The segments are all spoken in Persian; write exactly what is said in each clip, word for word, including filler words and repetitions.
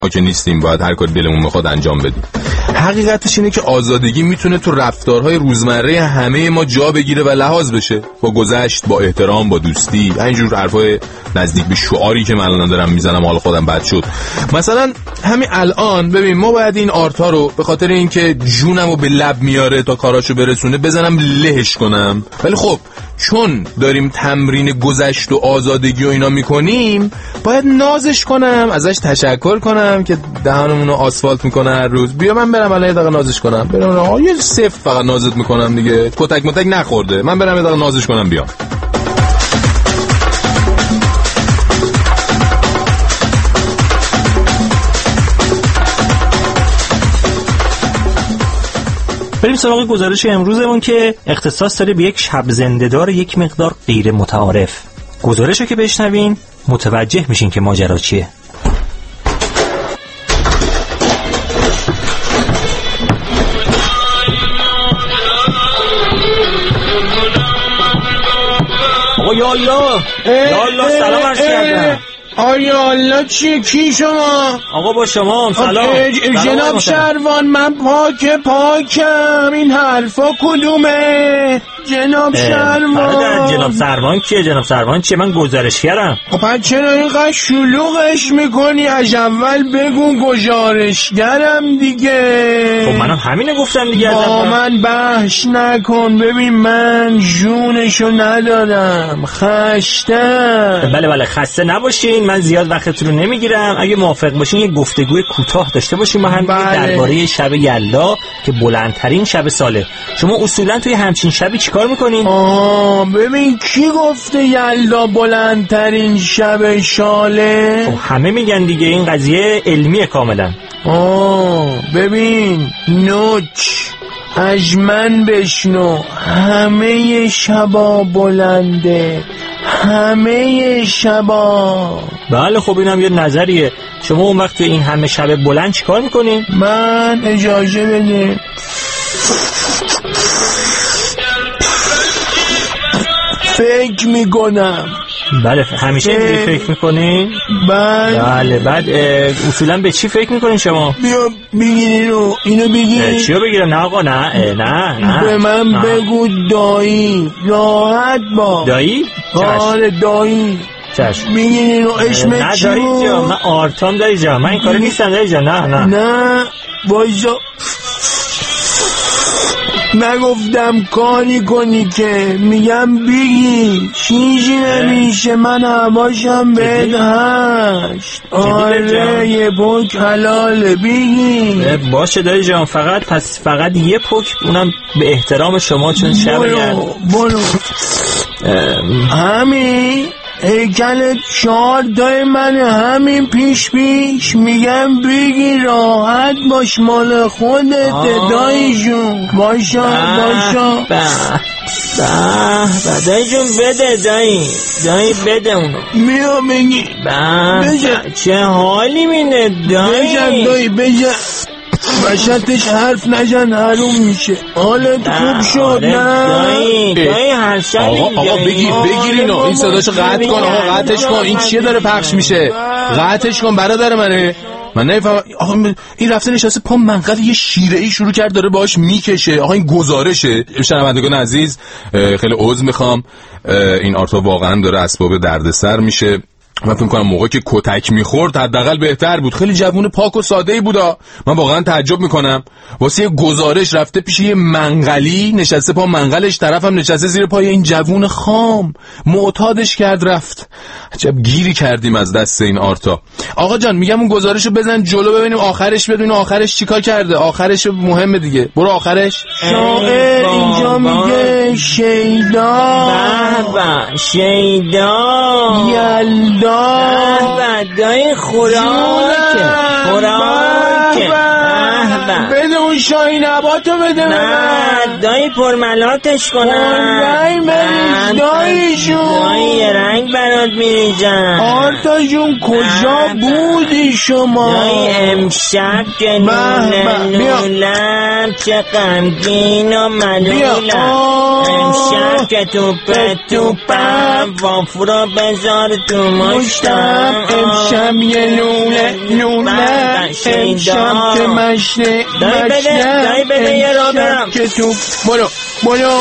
ما که نیستیم، باید هر کاری دلمون میخواد انجام بدیم. حقیقتش اینه که آزادگی میتونه تو رفتارهای روزمره همه ما جا بگیره و لحاظ بشه، با گذشت، با احترام، با دوستی، اینجور حرفای نزدیک به شعاری که من الان دارم میزنم حال خودم بد شد. مثلا همین الان ببین ما باید این آرتا رو به خاطر اینکه جونمو به لب میاره تا کاراشو برسونه بزنم لهش کنم، ولی خب چون داریم تمرین گذشت و آزادگی و اینا میکنیم باید نازش کنم، ازش تشکر کنم که دهانمونو آسفالت میکنه هر روز. بیا من برم الان یه دقیقه نازش کنم، برم آقا یه صفر فقط نازت میکنم دیگه، کتک متک نخورده، من برم یه دقیقه نازش کنم بیام. بریم سراغ گزارش امروزمون که اختصاص داره به یک شب زنده‌دار یک مقدار غیر متعارف. گزارشو که بشنوین متوجه میشین که ماجرا چیه. آقا یا الله یا الله سلام عرض کردم. آیا الله چیه؟ کی شما؟ آقا با شما سلام. جناب شروان من پاک پاکم، این حرفا کدومه؟ جناب شروان. جناب شروان کیه؟ جناب شروان چیه؟ من گزارشگرم. خب چرا اینقدر شلوغش میکنی؟ از اول بگو گزارشگرم دیگه. خب منم همینه گفتم دیگه. با من بحث نکن، ببین من جونشو ندارم، خستم. بله بله خسته نباشین، من زیاد وقتتون رو نمیگیرم. اگه موافق باشین یه گفتگوی کوتاه داشته باشیم ما هم درباره شب یلدا که بلندترین شب ساله. شما اصولا توی همچین شبی چیکار میکنین؟ آه ببین کی گفته یلدا بلندترین شب ساله؟ خب همه میگن دیگه، این قضیه علمیه کاملا. آه ببین نوچ از من بشنو، همه شبا بلنده، همه شبا. بله خب اینم یه نظریه. شما اون وقت این همه شب بلند چی کار میکنین؟ من اجازه بده فکر میکنم. بله همیشه اینجوری فکر میکنین؟ بله بله. بعد اصولا به چی فکر میکنین شما؟ بیا بگیر اینو اینو بگیر. چیو بگیرم؟ نه آقا نه نه نه به من نه. بگو دایی، راحت با دایی؟ آره دایی چشم. بگیر اینو اسمت چی بود؟ نه دایی جا من آرتام دایی جا، من این کارو نیستم دایی جا. نه نه نه بایزا نگفتم کاری کنی که، میگم بگی چیزی نمیشه، من هواشم بهت هشت. آره یه پوک حلاله بگی. باشه دایی جان، فقط پس فقط یه پوک، اونم به احترام شما چون شب برو برو همین هیکل چهار دای من همین پیش پیش، میگم بگی راحت باش مال خودت دایی جون. باشا باشا به به دایی جون بده دایی دایی بده اونو میا بگی به چه حالی مینه دایی بجن دایی بجن وشتش حرف نجن حروم میشه. حالت خوب شد نه؟ دایی دایی هر شب آقا آقا بگیر بگیر اینو، این صداشو قطع کن آقا، قطعش کن. این چیه داره پخش میشه؟ قطعش کن برادر منه. من نمیفهمم آقا این رفته نشسته پا منقل یه شیره ای شروع کرد داره باهاش میکشه. آقا این گزارشه. شنوندگان عزیز خیلی عذر میخوام، این آرتا واقعا داره اسباب دردسر میشه. من فکر می‌کنم موقعی که کتک می‌خورد حداقل بهتر بود. خیلی جوون پاک و ساده‌ای بودا. من واقعا تعجب می‌کنم. واسه یه گزارش رفته پیش یه منقلی، نشسته پا منقلش، طرفم نشسته زیر پای این جوون خام. معتادش کرد رفت. عجب گیری کردیم از دست این آرتا. آقا جان میگم اون گزارشو بزن جلو ببینیم آخرش، بدونیم آخرش چیکار کرده. آخرش مهمه دیگه. برو آخرش. شاعر اینجا میگه شیدا بابا شیدا یلدا به دای خوراکه خوراکه به بده اون شاهی نباتو بده به من. دایی پرملاتش کنم. دایی بریز داییشون. دایی یه رنگ برات میریزم. آرتا جون کجا بودی شما؟ دایی امشب که نونه نولم چه غمگین و ملولم. امشب که توپه توپم وافورا بذار تو مشتم. امشب یه لوله لوله امشب که مشته مشته دایی بده یه را برم که تو برو برو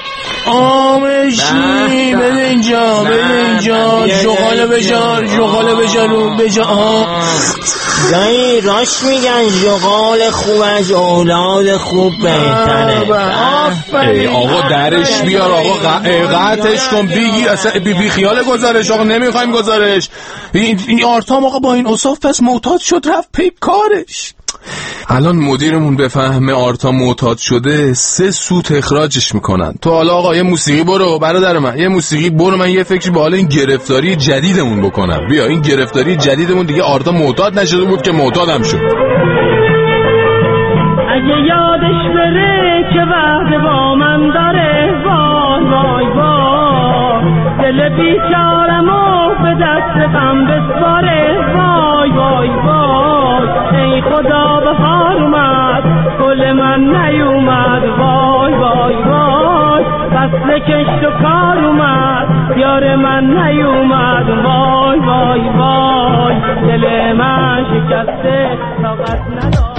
آمشی بده اینجا بده اینجا جغاله بجار جغاله بجارو بجار. دایی راست میگن جغال خوب از اولاد خوب بهتره. ای آقا درش بیار آقا قطعش کن بگیر اصلا بی, بی خیال گزارش آقا نمیخوایم گزارش. این, این آرتام آقا با این اصاف پس معتاد شد رفت پی کارش. الان مدیرمون بفهمه آرتا معتاد شده سه سوت اخراجش میکنن. تو حالا آقا یه موسیقی برو برادر من یه موسیقی برو من یه فکری به حال این گرفتاری جدیدمون بکنم. بیا این گرفتاری جدیدمون دیگه آرتا معتاد نشده بود که معتادم شد. اگه یادش بره که وعده با من داره وای وای وای دل بیچارمو به دست غم بسپاره وای وای وای ای خدا بهار اومد گل من نیومد وای وای وای فصل کشت و کار اومد یار من نیومد وای وای وای دل من شکسته طاقت نداره.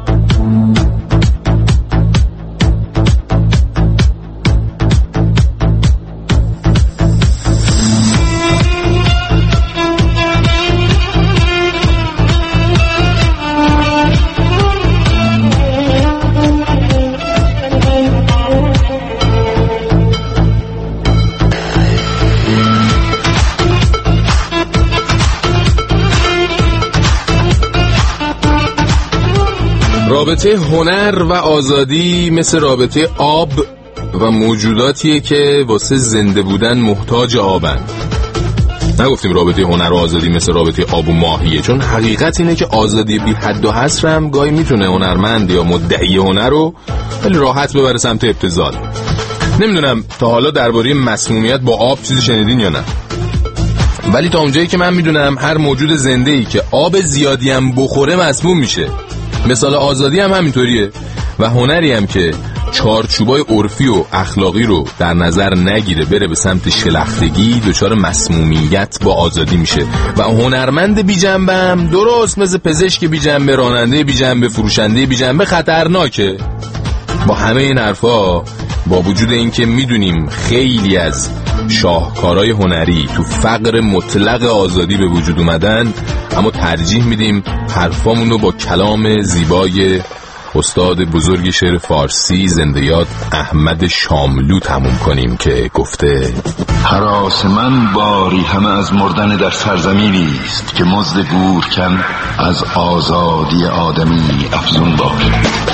رابطه هنر و آزادی مثل رابطه آب و موجوداتیه که واسه زنده بودن محتاج آبن. نگفتیم رابطه هنر و آزادی مثل رابطه آب و ماهیه، چون حقیقت اینه که آزادی بی حد و حصر هم گاهی میتونه هنرمند یا مدعی هنر رو خیلی راحت ببره سمت ابتذال. نمیدونم تا حالا درباره مسمومیت با آب چیزی شنیدین یا نه، ولی تا اونجایی که من میدونم هر موجود زنده‌ای که آب زیادی هم بخوره مسموم میشه. مثال آزادی هم همینطوریه و هنری هم که چارچوبای عرفی و اخلاقی رو در نظر نگیره بره به سمت شلختگی دچار مسمومیت با آزادی میشه. و هنرمند بی جنبه هم درست مثل پزشک بی جنبه، راننده بی جنبه، فروشنده بی جنبه خطرناکه. با همه این حرفا، با وجود اینکه میدونیم خیلی از شاهکارهای هنری تو فقر مطلق آزادی به وجود اومدن، اما ترجیح میدیم حرفامون رو با کلام زیبای استاد بزرگ شعر فارسی زنده یاد احمد شاملو تموم کنیم که گفته: هراس من باری همه از مردن در سرزمینی است که مزد گورکن از آزادی آدمی افزون باشد.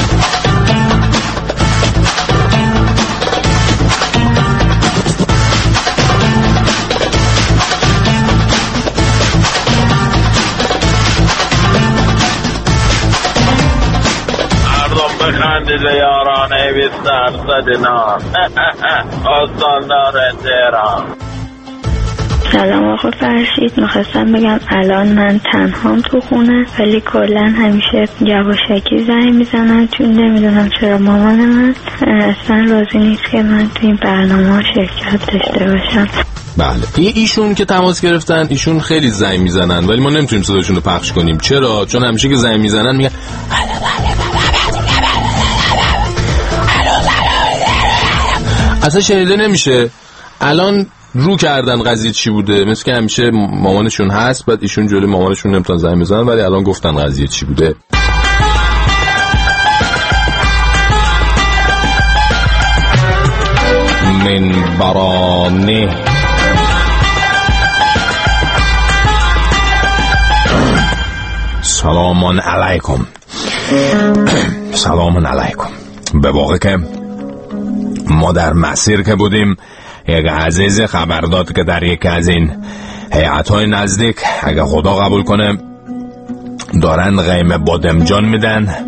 بخندید یارانه بیست درصد نار آستاندار تهران. سلام آقا فرشید، میخواستم بگم الان من تنهام تو خونه، ولی کلن همیشه یواشکی زنگ میزنن چون نمیدونم چرا مامان من اصلا راضی نیست که من تو این برنامه شرکت داشته باشم. بله، این ایشون که تماس گرفتن ایشون خیلی زنگ میزنن ولی ما نمیتونیم صداشون رو پخش کنیم. چرا؟ چون همیشه که زنگ میزنن میگن اصلا شنیده نمیشه. الان رو کردن قضیه چی بوده، مثل که همیشه مامانشون هست بعد ایشون جلوی مامانشون نمیتونن زنگ بزنن، ولی الان گفتن قضیه چی بوده. من برانه سلام علیکم. سلام علیکم. به واقع که ما در مسیر که بودیم یک عزیز خبر داد که در یک از این هیئت‌های نزدیک اگه خدا قبول کنه دارن قیم بادمجان میدن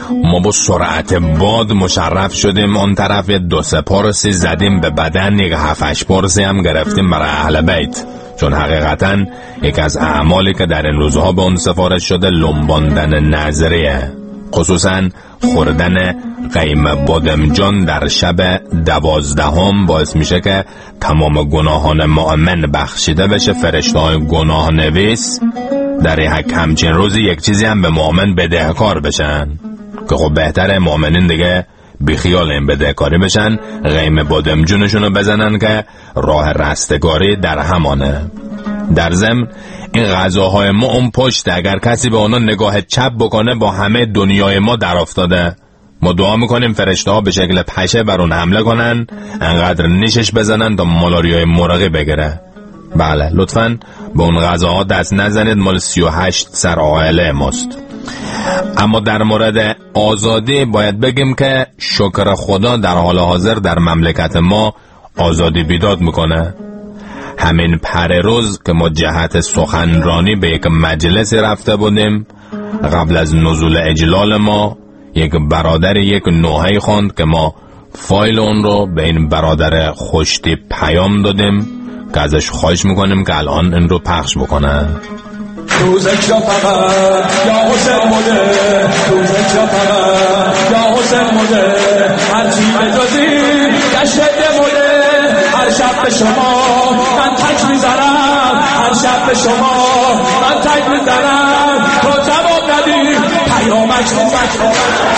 ما با سرعت باد مشرف شدیم اون طرف، دو سه پارسی زدیم به بدن، یک هفتش پارسی هم گرفتیم برای اهل بیت، چون حقیقتا یک از اعمالی که در این روزها به اون سفارش شده لنباندن نظریه، خصوصا خوردن قیم بادمجان در شب دوازدهم باعث میشه که تمام گناهان مؤمن بخشیده بشه. فرشته‌های گناه نویس در یک همچین روزی یک چیزی هم به مؤمن بدهکار بشن که خب بهتره مؤمنین دیگه بیخیال این بدهکاری بشن، قیم بادمجونشونو بزنن که راه رستگاری در همانه. در ضمن این غذاهای ما اون پشت، اگر کسی به اونا نگاه چپ بکنه با همه دنیای ما در افتاده. ما دعا میکنیم فرشته ها به شکل پشه بر اون حمله کنن، انقدر نیشش بزنن تا مالاریای مرغی بگیره. بله لطفاً به اون غذاها دست نزنید، مال سی و هشت سر عائله ماست. اما در مورد آزادی باید بگیم که شکر خدا در حال حاضر در مملکت ما آزادی بیداد میکنه. همین پر روز که ما جهت سخنرانی به یک مجلسی رفته بودیم، قبل از نزول اجلال ما یک برادر یک نوحه‌ای خواند که ما فایل اون رو به این برادر خوشتی پیام دادیم که ازش خواهش میکنیم که الان این رو پخش بکنه. روزک را فقط یا حسین موده، روزک را فقط یا حسین موده، هرچی بجازی گشته موده، هر شب به شما من تک میزنم، هر شب به شما من تک میزنم، تو جواب ندی پیامک روزک را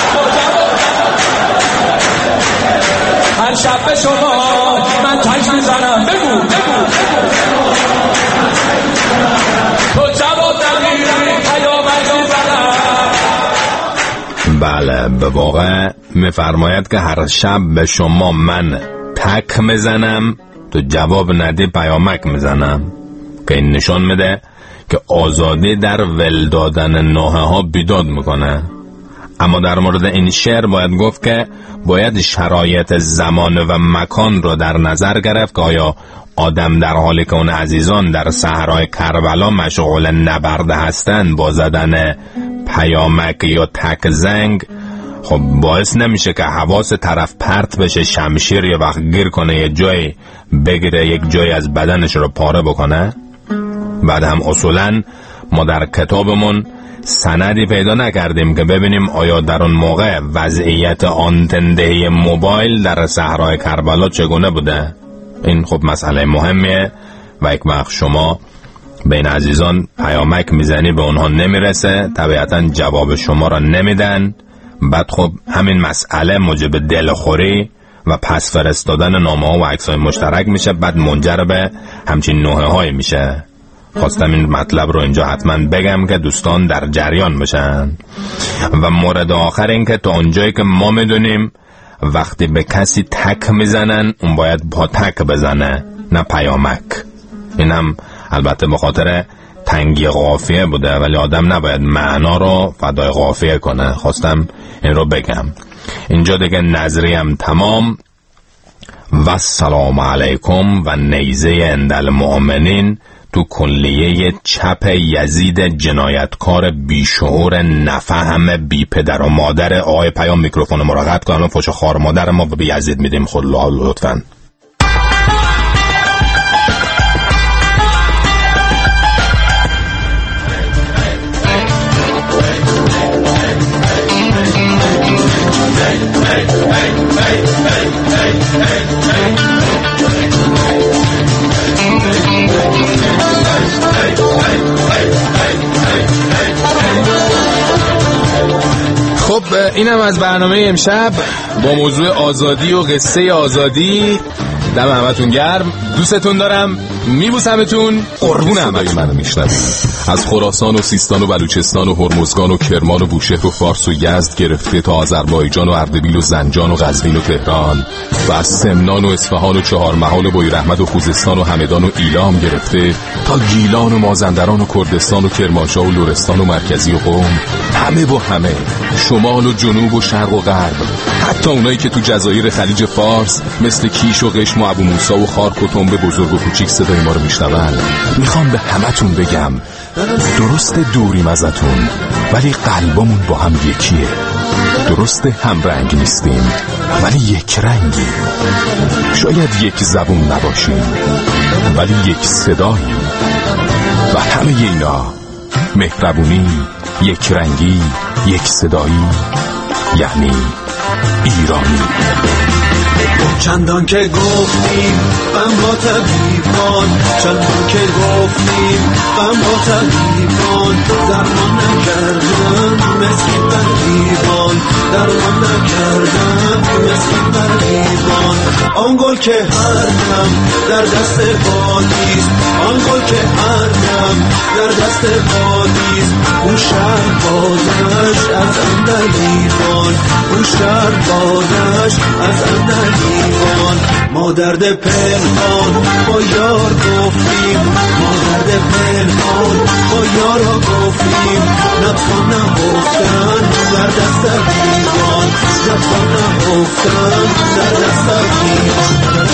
هر شب به شما من تک میزنم، بگو بگو تو جواب ندی پیامک میزنم. بله به واقع میفرماید که هر شب به شما من تک میزنم، تو جواب ندی پیامک میزنم، که این نشان میده که آزادی در ول دادن نوحه ها بیداد میکنه. اما در مورد این شعر باید گفت که باید شرایط زمان و مکان رو در نظر گرفت که آیا آدم در حالی که اون عزیزان در صحرای کربلا مشغول نبرد هستند با زدن پیامک یا تک زنگ، خب باعث نمیشه که حواس طرف پرت بشه، شمشیر یه وقت گیر کنه یه جایی بگیره یک جایی از بدنش رو پاره بکنه؟ بعد هم اصولاً ما در کتابمون سندی پیدا نکردیم که ببینیم آیا در اون موقع وضعیت آنتندهی موبایل در صحرای کربلا چگونه بوده. این خب مسئله مهمیه و یک وقت شما به این عزیزان پیامک میزنی به اونها نمیرسه، طبیعتا جواب شما را نمیدن، بعد خب همین مسئله موجب دلخوری و پس فرستادن نامه ها و عکسای مشترک میشه، بعد منجر به همچین نوحه های میشه. خواستم این مطلب رو اینجا حتما بگم که دوستان در جریان بشن. و مورد آخر این که تا اونجایی که ما میدونیم وقتی به کسی تک میزنن اون باید با تک بزنه نه پیامک. این هم البته به خاطر تنگی قافیه بوده، ولی آدم نباید معنا رو فدای قافیه کنه. خواستم این رو بگم. اینجا دیگه نظریم تمام و السلام علیکم و نیزه اندل مؤمنین تو کلیه چپ یزید جنایتکار بیشعور نفهم بی پدر و مادر. آقای پیام میکروفون مراقبت کن، الان فوش خار مادر ما به یزید میدیم، خود لطفاً. خب اینم از برنامه امشب با موضوع آزادی و قصه آزادی. دم همتون گرم، دوستتون دارم، میبوسمتون، قربون همتون. منو میشنوید از خراسان و سیستان و بلوچستان و هرمزگان و کرمان و بوشهر و فارس و یزد گرفته تا آذربایجان و اردبیل و زنجان و قزوین و تهران و از سمنان و اصفهان و چهارمحال و بویراحمد و خوزستان و همدان و ایلام گرفته تا گیلان و مازندران و کردستان و کرمانشاه و لرستان و مرکزی و قم، همه با همه، شمال و جنوب و شرق و غرب، حتی اونایی که تو جزایر خلیج فارس مثل کیش و قشم و ابو موسی و خارک و تنبه بزرگ و کوچیک صدای ما رو میشنون. میخوام به همتون بگم درست دوریم ازتون ولی قلبمون با هم یکیه. درست همرنگ نیستیم ولی یک رنگیم. شاید یک زبون نباشیم ولی یک صداییم. و همه اینا مهربونی، یک رنگی، یک صدایی، یعنی ایرانی. چندان که گفتیم غم با طبیبان، چندان که گفتیم غم با طبیبان، درمان نکردن مسکین طبیبان، درمان نکردن مسکین طبیبان. آن گل که هر دم در دست بادیست، آن گل که هر دم در دست بادیست، اون شهر بازش از اندلیبان، اون شهر بازش از اندلیبان. ما درد پنهان با یار گفتیم، ما درد پنهان با یارا گفتیم، نتوان نهفتن در دست دیوان، نتوان نهفتن در دست دیوان.